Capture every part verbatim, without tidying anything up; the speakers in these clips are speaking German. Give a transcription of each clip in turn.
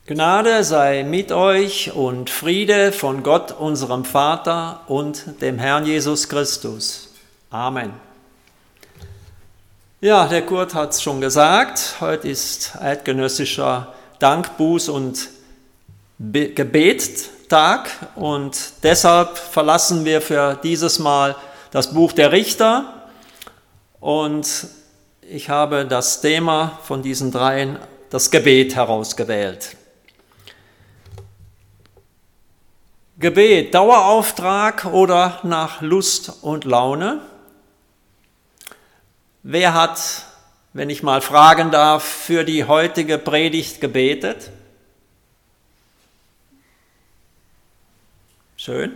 Gnade sei mit euch und Friede von Gott, unserem Vater und dem Herrn Jesus Christus. Amen. Ja, der Kurt hat es schon gesagt, heute ist eidgenössischer Dank-, Buß- und Be- Gebettag und deshalb verlassen wir für dieses Mal das Buch der Richter und ich habe das Thema von diesen dreien, das Gebet, herausgewählt. Gebet, Dauerauftrag oder nach Lust und Laune? Wer hat, wenn ich mal fragen darf, für die heutige Predigt gebetet? Schön.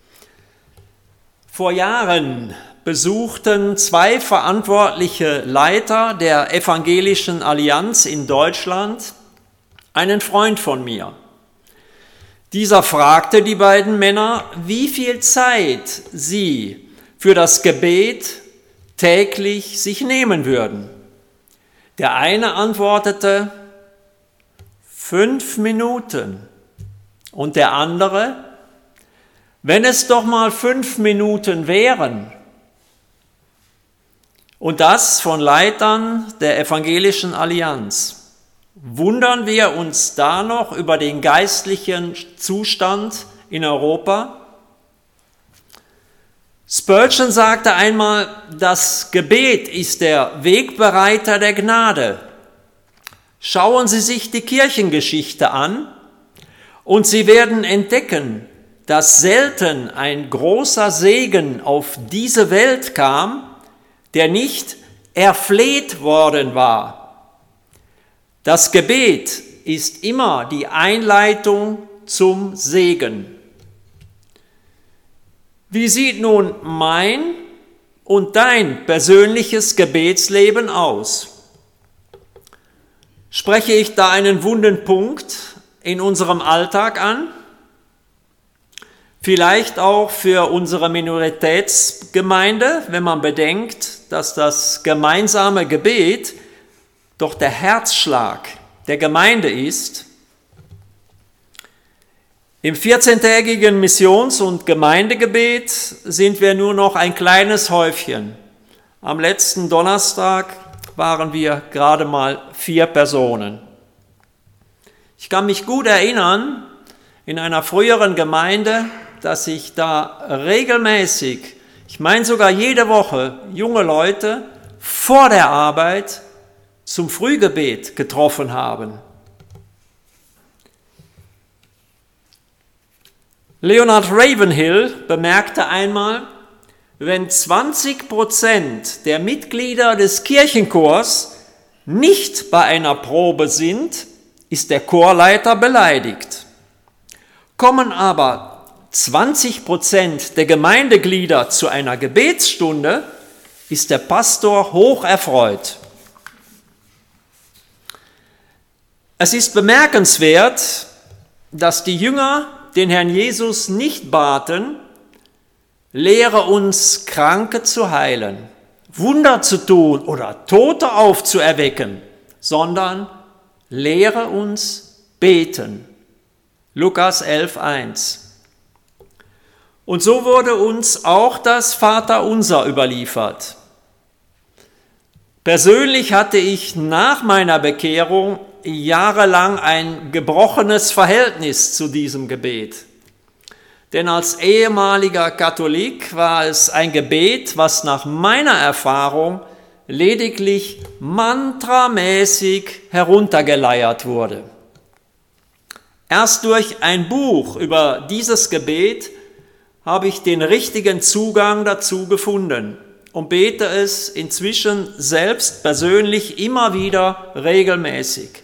Vor Jahren besuchten zwei verantwortliche Leiter der Evangelischen Allianz in Deutschland einen Freund von mir. Dieser fragte die beiden Männer, wie viel Zeit sie für das Gebet täglich sich nehmen würden. Der eine antwortete, fünf Minuten. Und der andere, wenn es doch mal fünf Minuten wären. Und das von Leitern der Evangelischen Allianz. Wundern wir uns da noch über den geistlichen Zustand in Europa? Spurgeon sagte einmal, das Gebet ist der Wegbereiter der Gnade. Schauen Sie sich die Kirchengeschichte an und Sie werden entdecken, dass selten ein großer Segen auf diese Welt kam, der nicht erfleht worden war. Das Gebet ist immer die Einleitung zum Segen. Wie sieht nun mein und dein persönliches Gebetsleben aus? Spreche ich da einen wunden Punkt in unserem Alltag an? Vielleicht auch für unsere Minoritätsgemeinde, wenn man bedenkt, dass das gemeinsame Gebet doch der Herzschlag der Gemeinde ist. Im vierzehntägigen Missions- und Gemeindegebet sind wir nur noch ein kleines Häufchen. Am letzten Donnerstag waren wir gerade mal vier Personen. Ich kann mich gut erinnern, in einer früheren Gemeinde, dass ich da regelmäßig, ich meine sogar jede Woche, junge Leute vor der Arbeit zum Frühgebet getroffen haben. Leonard Ravenhill bemerkte einmal, wenn zwanzig Prozent der Mitglieder des Kirchenchors nicht bei einer Probe sind, ist der Chorleiter beleidigt. Kommen aber zwanzig Prozent der Gemeindeglieder zu einer Gebetsstunde, ist der Pastor hoch erfreut. Es ist bemerkenswert, dass die Jünger den Herrn Jesus nicht baten, lehre uns, Kranke zu heilen, Wunder zu tun oder Tote aufzuerwecken, sondern lehre uns beten. Lukas elf, eins. Und so wurde uns auch das Vaterunser überliefert. Persönlich hatte ich nach meiner Bekehrung jahrelang ein gebrochenes Verhältnis zu diesem Gebet. Denn als ehemaliger Katholik war es ein Gebet, was nach meiner Erfahrung lediglich mantramäßig heruntergeleiert wurde. Erst durch ein Buch über dieses Gebet habe ich den richtigen Zugang dazu gefunden und bete es inzwischen selbst persönlich immer wieder regelmäßig.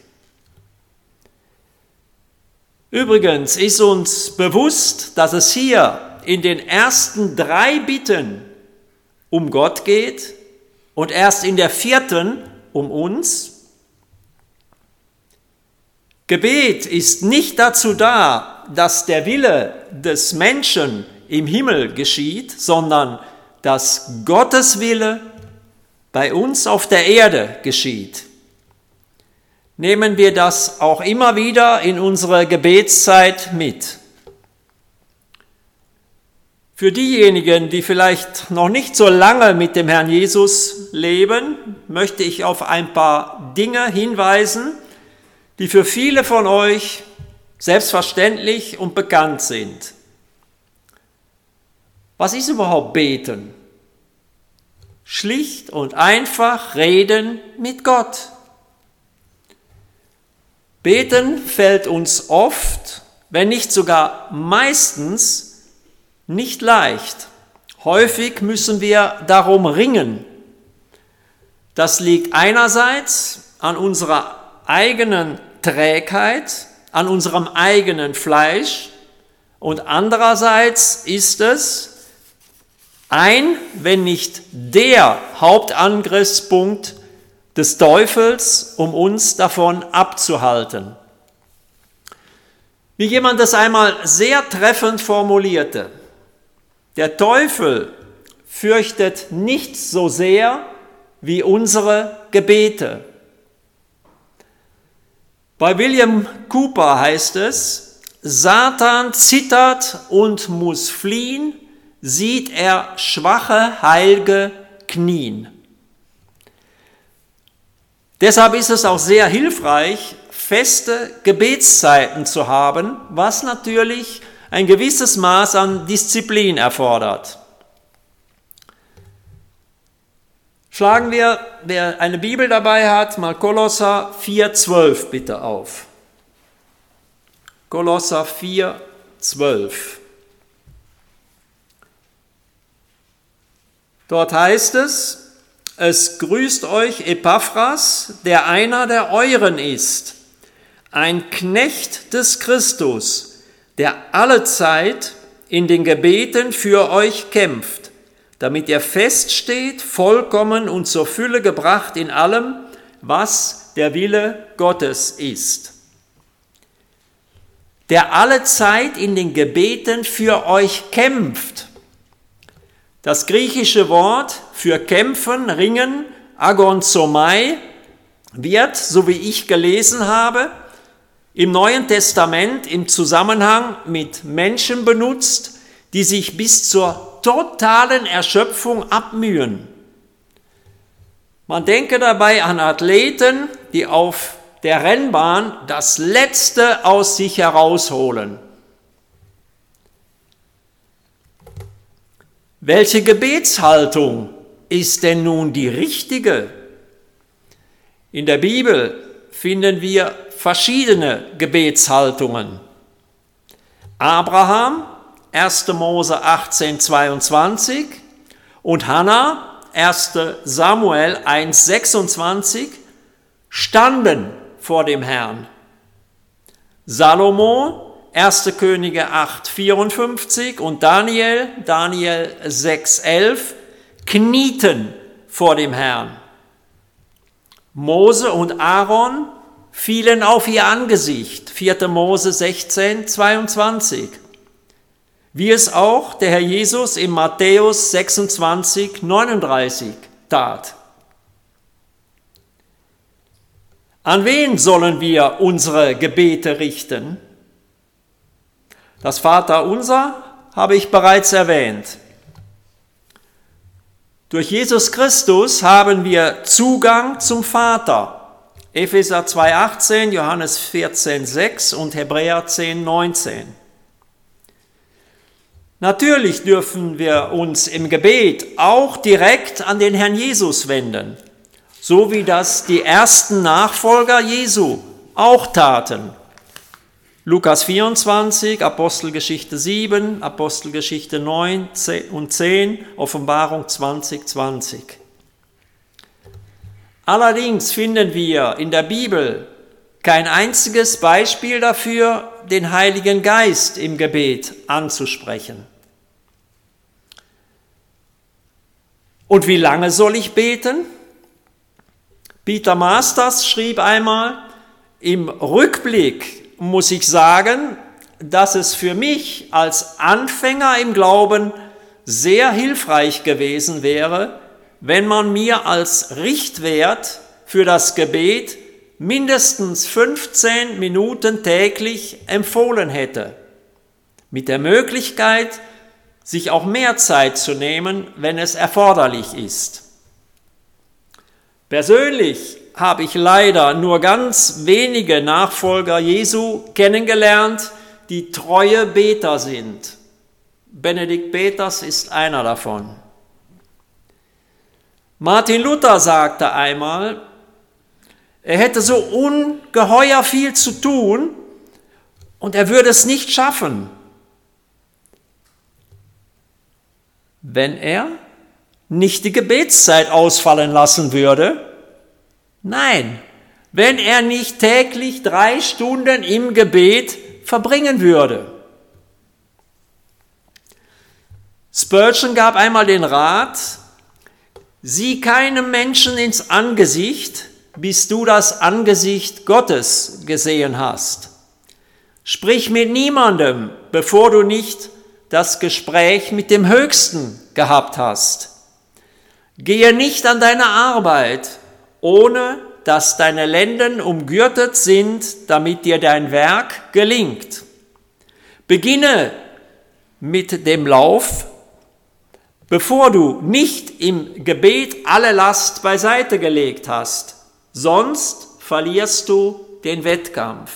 Übrigens ist uns bewusst, dass es hier in den ersten drei Bitten um Gott geht und erst in der vierten um uns. Gebet ist nicht dazu da, dass der Wille des Menschen im Himmel geschieht, sondern dass Gottes Wille bei uns auf der Erde geschieht. nehmen wir das auch immer wieder in unsere Gebetszeit mit. Für diejenigen, die vielleicht noch nicht so lange mit dem Herrn Jesus leben, möchte ich auf ein paar Dinge hinweisen, die für viele von euch selbstverständlich und bekannt sind. Was ist überhaupt Beten? Schlicht und einfach reden mit Gott. Beten fällt uns oft, wenn nicht sogar meistens, nicht leicht. Häufig müssen wir darum ringen. Das liegt einerseits an unserer eigenen Trägheit, an unserem eigenen Fleisch und andererseits ist es ein, wenn nicht der Hauptangriffspunkt des Teufels, um uns davon abzuhalten. Wie jemand das einmal sehr treffend formulierte: Der Teufel fürchtet nichts so sehr wie unsere Gebete. Bei William Cooper heißt es: Satan zittert und muss fliehen, sieht er schwache Heilige knien. Deshalb ist es auch sehr hilfreich, feste Gebetszeiten zu haben, was natürlich ein gewisses Maß an Disziplin erfordert. Schlagen wir, wer eine Bibel dabei hat, mal Kolosser vier zwölf bitte auf. Kolosser vier zwölf. Dort heißt es: Es grüßt euch Epaphras, der einer der euren ist, ein Knecht des Christus, der allezeit in den Gebeten für euch kämpft, damit ihr feststeht, vollkommen und zur Fülle gebracht in allem, was der Wille Gottes ist. Der allezeit in den Gebeten für euch kämpft. Das griechische Wort für kämpfen, ringen, agonzomai, wird, so wie ich gelesen habe, im Neuen Testament im Zusammenhang mit Menschen benutzt, die sich bis zur totalen Erschöpfung abmühen. Man denke dabei an Athleten, die auf der Rennbahn das Letzte aus sich herausholen. Welche Gebetshaltung ist denn nun die richtige? In der Bibel finden wir verschiedene Gebetshaltungen. Abraham, erster Mose achtzehn zweiundzwanzig und Hannah, erster Samuel eins sechsundzwanzig, standen vor dem Herrn. Salomo, erster Könige acht vierundfünfzig und Daniel, Daniel sechs elf, knieten vor dem Herrn. Mose und Aaron fielen auf ihr Angesicht, vierter Mose sechzehn zweiundzwanzig. Wie es auch der Herr Jesus in Matthäus sechsundzwanzig neununddreißig tat. An wen sollen wir unsere Gebete richten? Das Vaterunser habe ich bereits erwähnt. Durch Jesus Christus haben wir Zugang zum Vater. Epheser zwei achtzehn, Johannes vierzehn sechs und Hebräer zehn neunzehn. Natürlich dürfen wir uns im Gebet auch direkt an den Herrn Jesus wenden, so wie das die ersten Nachfolger Jesu auch taten. Lukas vierundzwanzig, Apostelgeschichte sieben, Apostelgeschichte neun und zehn, Offenbarung zwanzig zwanzig. Allerdings finden wir in der Bibel kein einziges Beispiel dafür, den Heiligen Geist im Gebet anzusprechen. Und wie lange soll ich beten? Peter Masters schrieb einmal: Im Rückblick muss ich sagen, dass es für mich als Anfänger im Glauben sehr hilfreich gewesen wäre, wenn man mir als Richtwert für das Gebet mindestens fünfzehn Minuten täglich empfohlen hätte, mit der Möglichkeit, sich auch mehr Zeit zu nehmen, wenn es erforderlich ist. Persönlich habe ich leider nur ganz wenige Nachfolger Jesu kennengelernt, die treue Beter sind. Benedikt Peters ist einer davon. Martin Luther sagte einmal, er hätte so ungeheuer viel zu tun und er würde es nicht schaffen, wenn er nicht die Gebetszeit ausfallen lassen würde. Nein, wenn er nicht täglich drei Stunden im Gebet verbringen würde. Spurgeon gab einmal den Rat, sieh keinem Menschen ins Angesicht, bis du das Angesicht Gottes gesehen hast. Sprich mit niemandem, bevor du nicht das Gespräch mit dem Höchsten gehabt hast. Gehe nicht an deine Arbeit, ohne dass deine Lenden umgürtet sind, damit dir dein Werk gelingt. Beginne mit dem Lauf, bevor du nicht im Gebet alle Last beiseite gelegt hast, sonst verlierst du den Wettkampf.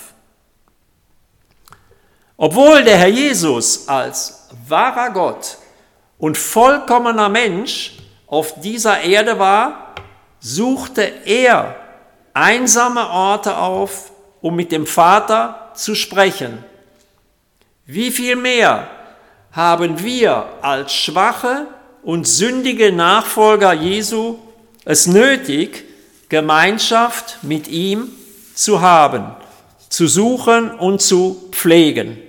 Obwohl der Herr Jesus als wahrer Gott und vollkommener Mensch auf dieser Erde war, suchte er einsame Orte auf, um mit dem Vater zu sprechen. Wie viel mehr haben wir als schwache und sündige Nachfolger Jesu es nötig, Gemeinschaft mit ihm zu haben, zu suchen und zu pflegen.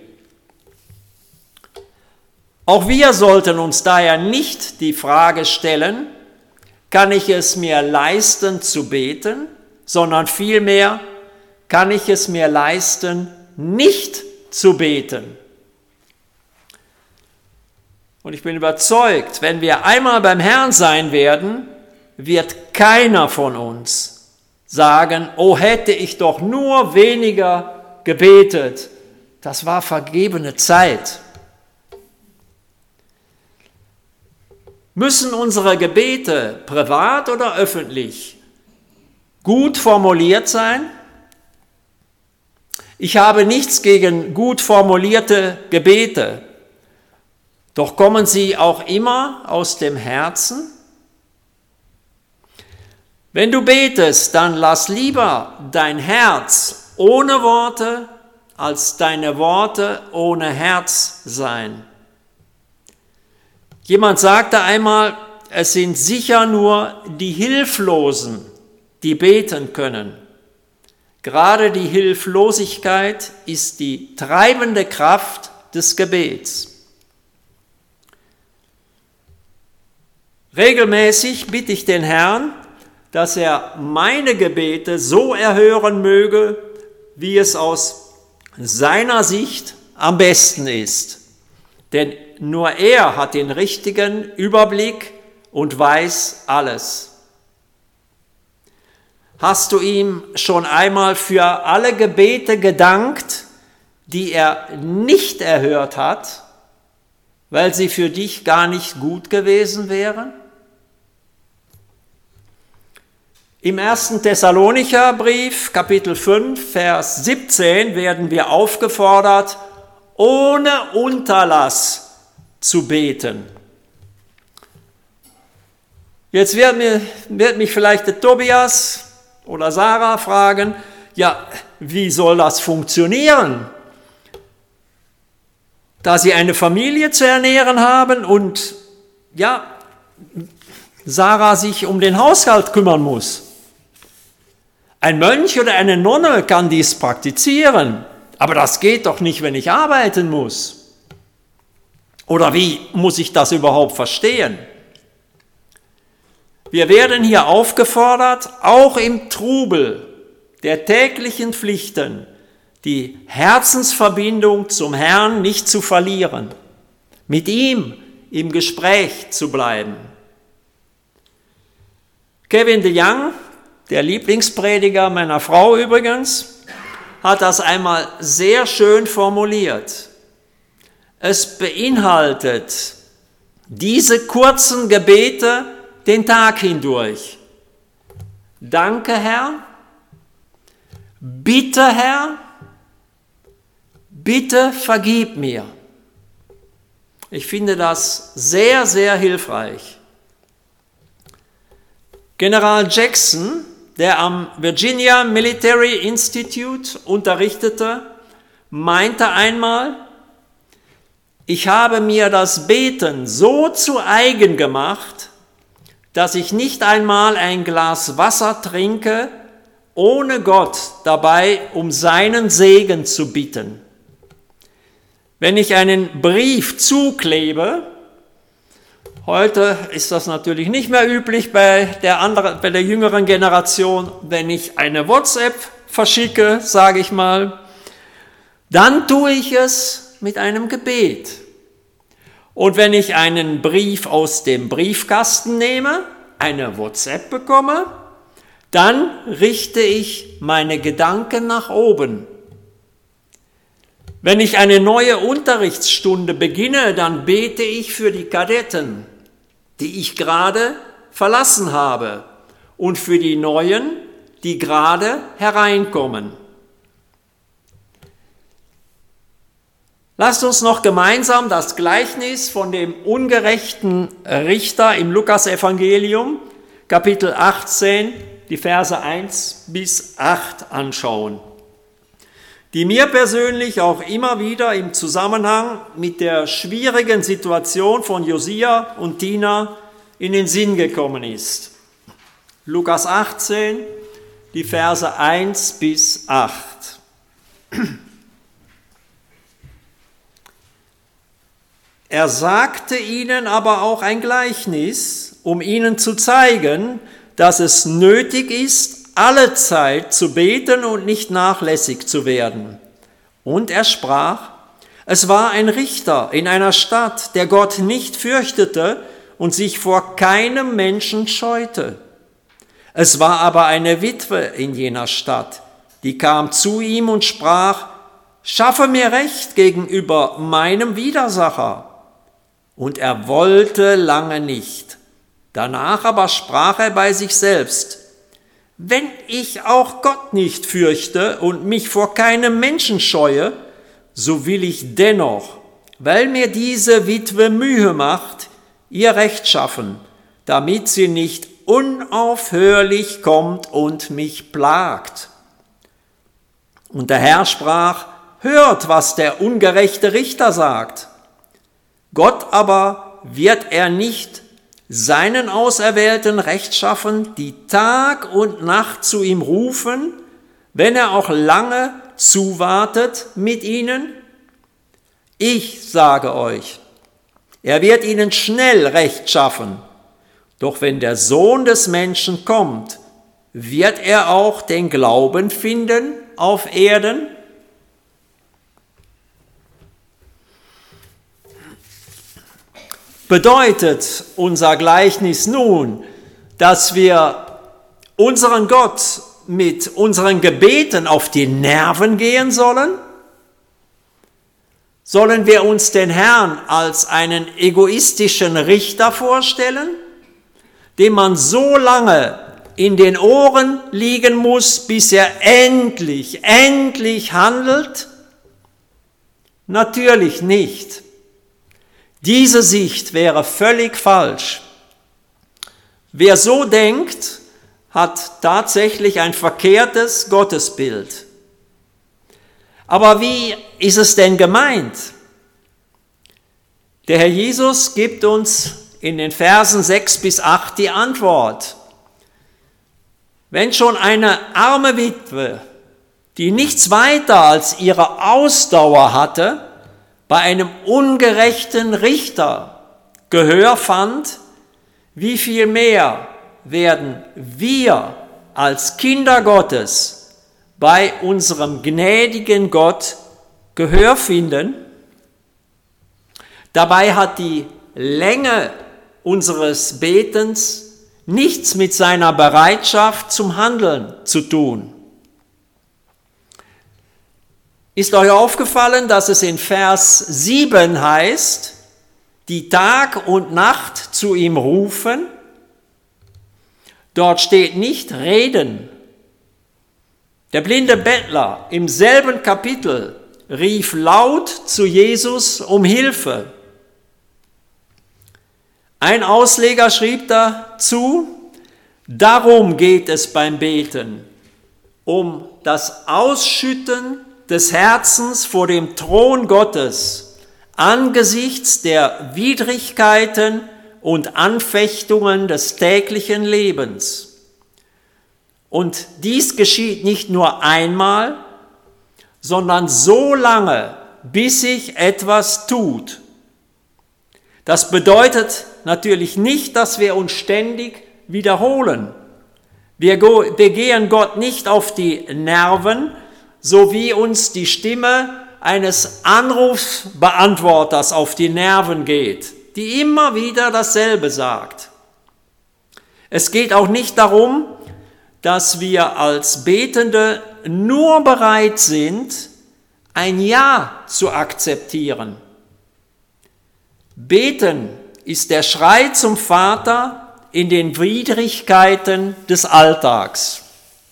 Auch wir sollten uns daher nicht die Frage stellen, kann ich es mir leisten zu beten, sondern vielmehr, kann ich es mir leisten, nicht zu beten? Und ich bin überzeugt, wenn wir einmal beim Herrn sein werden, wird keiner von uns sagen, oh, hätte ich doch nur weniger gebetet. Das war vergebene Zeit. Müssen unsere Gebete, privat oder öffentlich, gut formuliert sein? Ich habe nichts gegen gut formulierte Gebete, doch kommen sie auch immer aus dem Herzen? Wenn du betest, dann lass lieber dein Herz ohne Worte als deine Worte ohne Herz sein. Jemand sagte einmal, es sind sicher nur die Hilflosen, die beten können. Gerade die Hilflosigkeit ist die treibende Kraft des Gebets. Regelmäßig bitte ich den Herrn, dass er meine Gebete so erhören möge, wie es aus seiner Sicht am besten ist. Denn nur er hat den richtigen Überblick und weiß alles. Hast du ihm schon einmal für alle Gebete gedankt, die er nicht erhört hat, weil sie für dich gar nicht gut gewesen wären? Im ersten Thessalonicher Brief, Kapitel fünf, Vers siebzehn, werden wir aufgefordert, ohne Unterlass zu beten. Jetzt wird, mir, wird mich vielleicht der Tobias oder Sarah fragen, ja, wie soll das funktionieren? Da sie eine Familie zu ernähren haben und ja, Sarah sich um den Haushalt kümmern muss. Ein Mönch oder eine Nonne kann dies praktizieren, aber das geht doch nicht, wenn ich arbeiten muss. Oder wie muss ich das überhaupt verstehen? Wir werden hier aufgefordert, auch im Trubel der täglichen Pflichten die Herzensverbindung zum Herrn nicht zu verlieren, mit ihm im Gespräch zu bleiben. Kevin DeYoung, der Lieblingsprediger meiner Frau übrigens, hat das einmal sehr schön formuliert. Es beinhaltet diese kurzen Gebete den Tag hindurch. Danke, Herr. Bitte, Herr. Bitte vergib mir. Ich finde das sehr, sehr hilfreich. General Jackson, der am Virginia Military Institute unterrichtete, meinte einmal, ich habe mir das Beten so zu eigen gemacht, dass ich nicht einmal ein Glas Wasser trinke, ohne Gott dabei um seinen Segen zu bitten. Wenn ich einen Brief zuklebe, heute ist das natürlich nicht mehr üblich bei der, anderen, bei der jüngeren Generation, wenn ich eine WhatsApp verschicke, sage ich mal, dann tue ich es mit einem Gebet. Und wenn ich einen Brief aus dem Briefkasten nehme, eine WhatsApp bekomme, dann richte ich meine Gedanken nach oben. Wenn ich eine neue Unterrichtsstunde beginne, dann bete ich für die Kadetten, die ich gerade verlassen habe, und für die Neuen, die gerade hereinkommen. Lasst uns noch gemeinsam das Gleichnis von dem ungerechten Richter im Lukasevangelium, Kapitel achtzehn, die Verse eins bis acht anschauen, die mir persönlich auch immer wieder im Zusammenhang mit der schwierigen Situation von Josia und Tina in den Sinn gekommen ist. Lukas achtzehn, die Verse eins bis acht. Er sagte ihnen aber auch ein Gleichnis, um ihnen zu zeigen, dass es nötig ist, alle Zeit zu beten und nicht nachlässig zu werden. Und er sprach, es war ein Richter in einer Stadt, der Gott nicht fürchtete und sich vor keinem Menschen scheute. Es war aber eine Witwe in jener Stadt, die kam zu ihm und sprach, schaffe mir Recht gegenüber meinem Widersacher. Und er wollte lange nicht. Danach aber sprach er bei sich selbst, wenn ich auch Gott nicht fürchte und mich vor keinem Menschen scheue, so will ich dennoch, weil mir diese Witwe Mühe macht, ihr Recht schaffen, damit sie nicht unaufhörlich kommt und mich plagt. Und der Herr sprach, hört, was der ungerechte Richter sagt. Gott aber wird er nicht seinen Auserwählten Recht schaffen, die Tag und Nacht zu ihm rufen, wenn er auch lange zuwartet mit ihnen? Ich sage euch, er wird ihnen schnell Recht schaffen. Doch wenn der Sohn des Menschen kommt, wird er auch den Glauben finden auf Erden? Bedeutet unser Gleichnis nun, dass wir unseren Gott mit unseren Gebeten auf die Nerven gehen sollen? Sollen wir uns den Herrn als einen egoistischen Richter vorstellen, dem man so lange in den Ohren liegen muss, bis er endlich, endlich handelt? Natürlich nicht. Diese Sicht wäre völlig falsch. Wer so denkt, hat tatsächlich ein verkehrtes Gottesbild. Aber wie ist es denn gemeint? Der Herr Jesus gibt uns in den Versen sechs bis acht die Antwort. Wenn schon eine arme Witwe, die nichts weiter als ihre Ausdauer hatte, bei einem ungerechten Richter Gehör fand, wie viel mehr werden wir als Kinder Gottes bei unserem gnädigen Gott Gehör finden? Dabei hat die Länge unseres Betens nichts mit seiner Bereitschaft zum Handeln zu tun. Ist euch aufgefallen, dass es in Vers sieben heißt, die Tag und Nacht zu ihm rufen? Dort steht nicht reden. Der blinde Bettler im selben Kapitel rief laut zu Jesus um Hilfe. Ein Ausleger schrieb dazu, darum geht es beim Beten, um das Ausschütten des Herzens vor dem Thron Gottes angesichts der Widrigkeiten und Anfechtungen des täglichen Lebens. Und dies geschieht nicht nur einmal, sondern so lange, bis sich etwas tut. Das bedeutet natürlich nicht, dass wir uns ständig wiederholen. Wir, wir gehen Gott nicht auf die Nerven, so wie uns die Stimme eines Anrufsbeantworters auf die Nerven geht, die immer wieder dasselbe sagt. Es geht auch nicht darum, dass wir als Betende nur bereit sind, ein Ja zu akzeptieren. Beten ist der Schrei zum Vater in den Widrigkeiten des Alltags.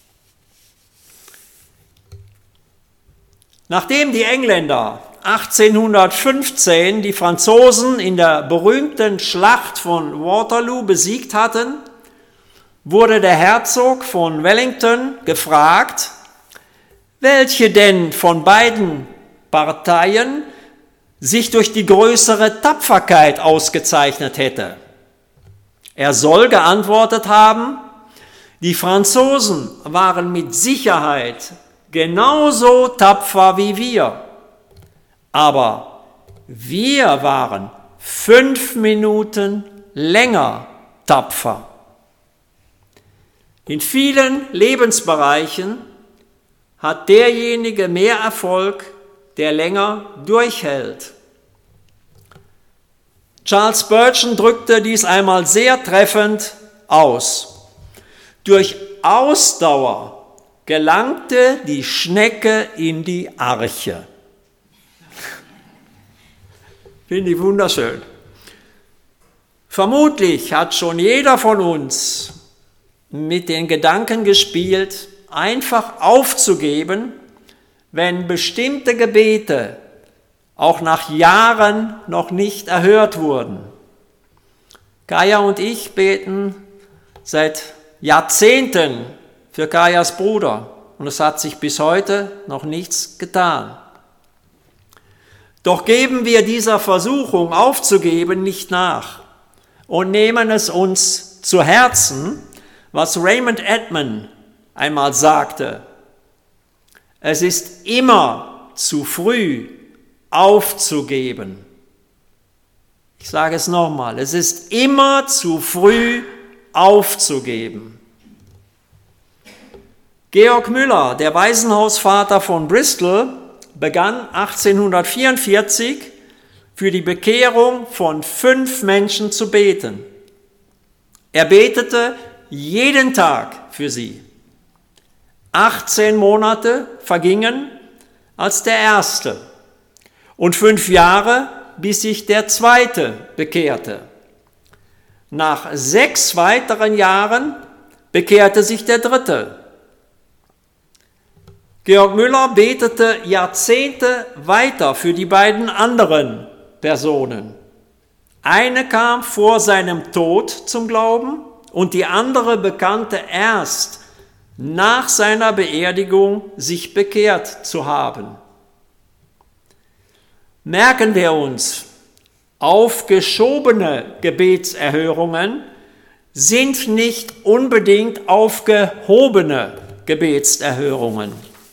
Nachdem die Engländer achtzehnhundertfünfzehn die Franzosen in der berühmten Schlacht von Waterloo besiegt hatten, wurde der Herzog von Wellington gefragt, welche denn von beiden Parteien sich durch die größere Tapferkeit ausgezeichnet hätte. Er soll geantwortet haben, die Franzosen waren mit Sicherheit genauso tapfer wie wir, aber wir waren fünf Minuten länger tapfer. In vielen Lebensbereichen hat derjenige mehr Erfolg, der länger durchhält. Charles Spurgeon drückte dies einmal sehr treffend aus. Durch Ausdauer gelangte die Schnecke in die Arche. Finde ich wunderschön. Vermutlich hat schon jeder von uns mit den Gedanken gespielt, einfach aufzugeben, wenn bestimmte Gebete auch nach Jahren noch nicht erhört wurden. Kaya und ich beten seit Jahrzehnten für Kajas Bruder und es hat sich bis heute noch nichts getan. Doch geben wir dieser Versuchung aufzugeben nicht nach und nehmen es uns zu Herzen, was Raymond Edman einmal sagte: Es ist immer zu früh aufzugeben. Ich sage es nochmal, es ist immer zu früh aufzugeben. Georg Müller, der Waisenhausvater von Bristol, begann achtzehnhundertvierundvierzig für die Bekehrung von fünf Menschen zu beten. Er betete jeden Tag für sie. achtzehn Monate vergingen als der erste und fünf Jahre, bis sich der zweite bekehrte. Nach sechs weiteren Jahren bekehrte sich der dritte. Georg Müller betete Jahrzehnte weiter für die beiden anderen Personen. Eine kam vor seinem Tod zum Glauben und die andere bekannte erst nach seiner Beerdigung sich bekehrt zu haben. Merken wir uns, aufgeschobene Gebetserhörungen sind nicht unbedingt aufgehobene Gebetserhörungen.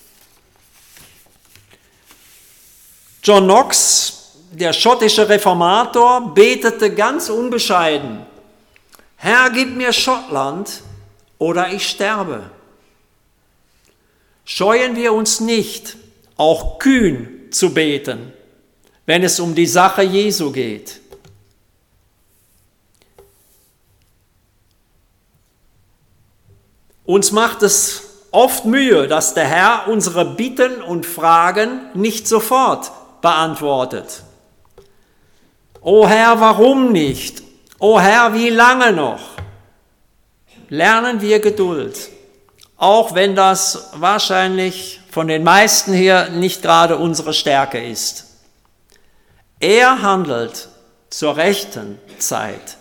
John Knox, der schottische Reformator, betete ganz unbescheiden: Herr, gib mir Schottland oder ich sterbe. Scheuen wir uns nicht, auch kühn zu beten, wenn es um die Sache Jesu geht. Uns macht es oft Mühe, dass der Herr unsere Bitten und Fragen nicht sofort beantwortet. O Herr, warum nicht? O Herr, wie lange noch? Lernen wir Geduld, auch wenn das wahrscheinlich von den meisten hier nicht gerade unsere Stärke ist. Er handelt zur rechten Zeit.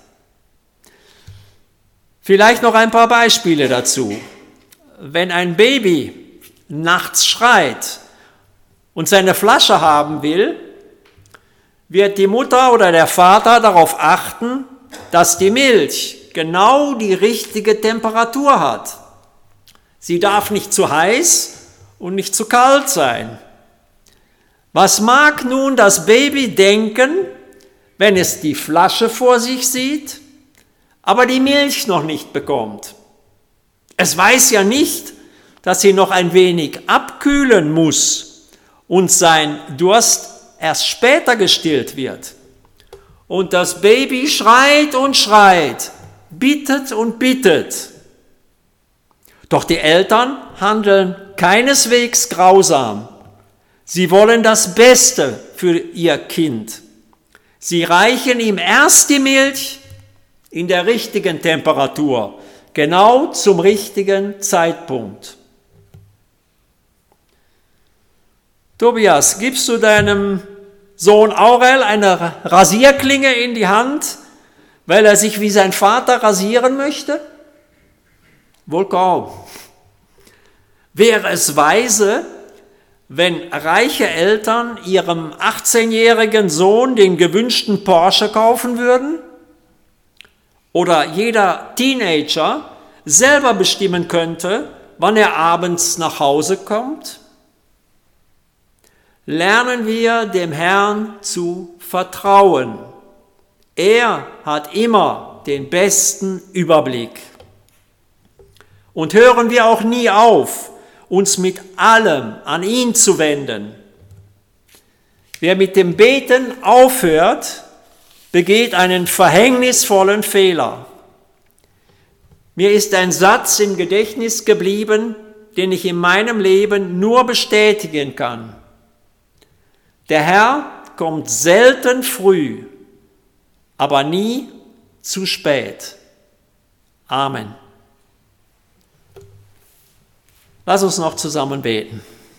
Vielleicht noch ein paar Beispiele dazu. Wenn ein Baby nachts schreit und seine Flasche haben will, wird die Mutter oder der Vater darauf achten, dass die Milch genau die richtige Temperatur hat. Sie darf nicht zu heiß und nicht zu kalt sein. Was mag nun das Baby denken, wenn es die Flasche vor sich sieht, aber die Milch noch nicht bekommt? Es weiß ja nicht, dass sie noch ein wenig abkühlen muss und sein Durst erst später gestillt wird. Und das Baby schreit und schreit, bittet und bittet. Doch die Eltern handeln keineswegs grausam. Sie wollen das Beste für ihr Kind. Sie reichen ihm erst die Milch in der richtigen Temperatur, genau zum richtigen Zeitpunkt. Tobias, gibst du deinem Sohn Aurel eine Rasierklinge in die Hand, weil er sich wie sein Vater rasieren möchte? Wohl kaum. Wäre es weise, wenn reiche Eltern ihrem achtzehnjährigen Sohn den gewünschten Porsche kaufen würden? Oder jeder Teenager selber bestimmen könnte, wann er abends nach Hause kommt? Lernen wir dem Herrn zu vertrauen. Er hat immer den besten Überblick. Und hören wir auch nie auf, uns mit allem an ihn zu wenden. Wer mit dem Beten aufhört, begeht einen verhängnisvollen Fehler. Mir ist ein Satz im Gedächtnis geblieben, den ich in meinem Leben nur bestätigen kann. Der Herr kommt selten früh, aber nie zu spät. Amen. Lass uns noch zusammen beten.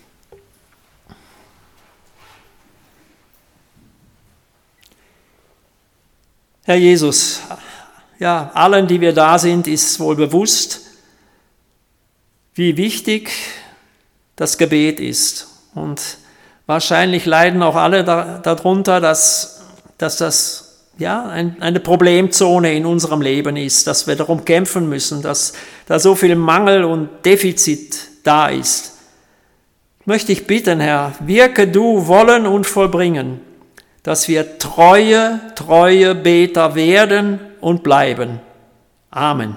Herr Jesus, ja, allen, die wir da sind, ist wohl bewusst, wie wichtig das Gebet ist. Und wahrscheinlich leiden auch alle da, darunter, dass, dass das ja, ein, eine Problemzone in unserem Leben ist, dass wir darum kämpfen müssen, dass da so viel Mangel und Defizit da ist. Möchte ich bitten, Herr, wirke du Wollen und Vollbringen, dass wir treue, treue Beter werden und bleiben. Amen.